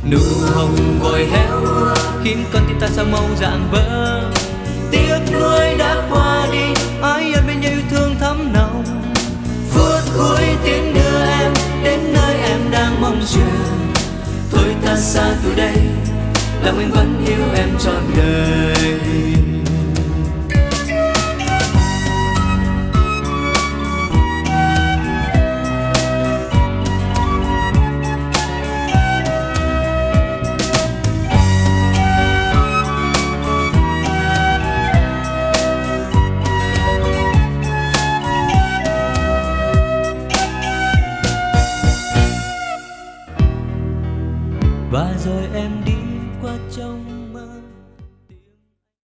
Nụ hồng vội héo úa khiến con tim ta sao màu rạng vỡ. Tiếc nuối đã qua đi, ai ân bên nhau yêu thương thắm nồng. Phút cuối tiếng đưa em đến nơi em đang mong chờ. Thôi ta xa từ đây, lòng anh vẫn yêu em trọn đời.